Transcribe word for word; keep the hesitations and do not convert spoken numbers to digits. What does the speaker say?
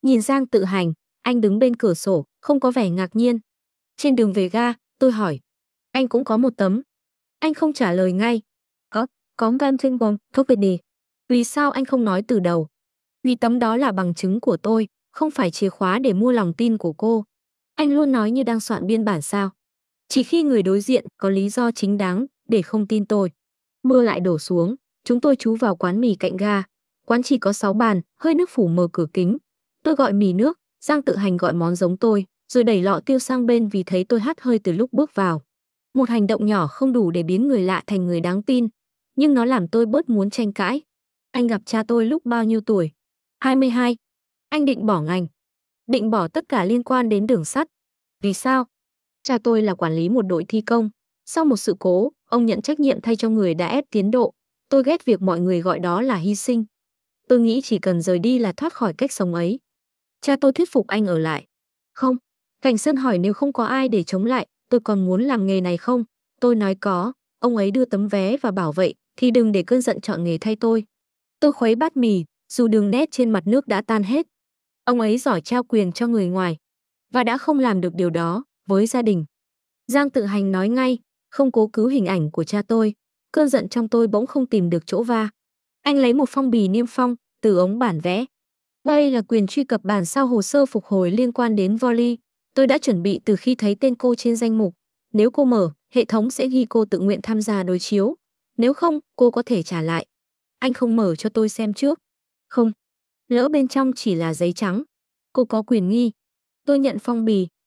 Nhìn Giang Tự Hành, anh đứng bên cửa sổ, không có vẻ ngạc nhiên. Trên đường về ga, tôi hỏi. Anh cũng có một tấm. Anh không trả lời ngay. Có, có Gantingbom, Company. Vì sao anh không nói từ đầu? Vì tấm đó là bằng chứng của tôi, không phải chìa khóa để mua lòng tin của cô. Anh luôn nói như đang soạn biên bản sao? Chỉ khi người đối diện có lý do chính đáng để không tin tôi. Mưa lại đổ xuống, chúng tôi trú vào quán mì cạnh ga. Quán chỉ có sáu bàn, hơi nước phủ mờ cửa kính. Tôi gọi mì nước, Giang Tự Hành gọi món giống tôi, rồi đẩy lọ tiêu sang bên vì thấy tôi hắt hơi từ lúc bước vào. Một hành động nhỏ không đủ để biến người lạ thành người đáng tin, nhưng nó làm tôi bớt muốn tranh cãi. Anh gặp cha tôi lúc bao nhiêu tuổi? hai mươi hai. Anh định bỏ ngành, định bỏ tất cả liên quan đến đường sắt. Vì sao? Cha tôi là quản lý một đội thi công. Sau một sự cố, ông nhận trách nhiệm thay cho người đã ép tiến độ. Tôi ghét việc mọi người gọi đó là hy sinh. Tôi nghĩ chỉ cần rời đi là thoát khỏi cách sống ấy. Cha tôi thuyết phục anh ở lại. Không. Cảnh Sơn hỏi nếu không có ai để chống lại, tôi còn muốn làm nghề này không? Tôi nói có. Ông ấy đưa tấm vé và bảo vậy, thì đừng để cơn giận chọn nghề thay tôi. Tôi khuấy bát mì, dù đường nét trên mặt nước đã tan hết. Ông ấy giỏi trao quyền cho người ngoài. Và đã không làm được điều đó với gia đình. Giang Tự Hành nói ngay, không cố cứu hình ảnh của cha tôi. Cơn giận trong tôi bỗng không tìm được chỗ va. Anh lấy một phong bì niêm phong từ ống bản vẽ. Đây là quyền truy cập bản sao hồ sơ phục hồi liên quan đến Volley. Tôi đã chuẩn bị từ khi thấy tên cô trên danh mục. Nếu cô mở, hệ thống sẽ ghi cô tự nguyện tham gia đối chiếu. Nếu không, cô có thể trả lại. Anh không mở cho tôi xem trước. Không. Lỡ bên trong chỉ là giấy trắng. Cô có quyền nghi. Tôi nhận phong bì,